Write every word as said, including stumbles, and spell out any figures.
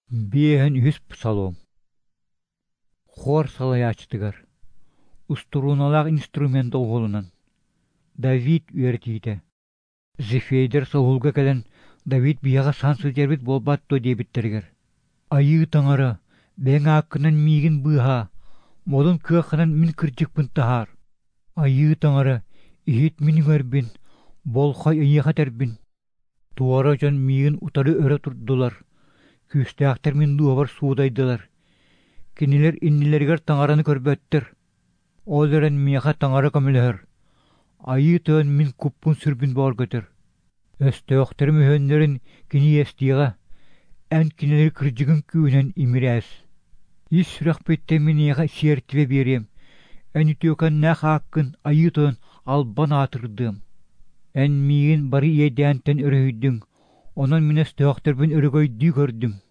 Биэһэн үһүс псалом. Хор салаячтыгар. Уструналаах инструмент оҕолунан. Давид үөртиите. Зефейдер соһулга кэлэн Давид биэҕэ сансы дьэрбит буолбатто диэбиттэригэр. Айыы таҥара, бэҥ ааккынан миигин быыһаа, молун кыаххынан мин кырдьыкпын таһаар. Айыы таҥара, иһит мин үҥөрбүн, болохой ыйыаха тэрбин. Туора дьон миигин утары өрө турдулар. Күстээхтэр мин дуобар суудайдылар. Кинилер иннилэригэр таҥараны көрбөттөр. Ол эрэн миэхэ таҥара көмүлөһөр. Айыы тыан мин куппун сүрбүн бооргөтөр. Өстөөхтөр мөһөннөрүн кини эстиэҕэ, эн кинилери кырдьыгын күүнэн имирээс. Ис сүрэхпиттэ миниэхэ сиэртибэ биэриэм. Эн үтүөкэннээх ааккын айыы тыан албан аатырдыам. Эн миигин бары иэдээнтэн өрөһүйдүң, онон мин өстөөхтөрбүн өрөгөйдүү көрдүм.